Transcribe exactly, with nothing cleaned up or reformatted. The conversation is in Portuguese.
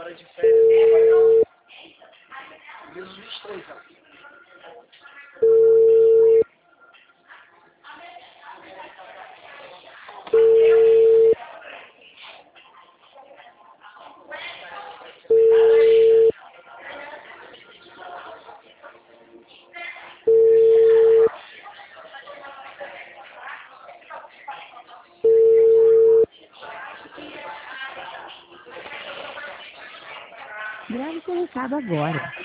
agora de férias. Mesmo vinte e três anos. Grave seu recado agora.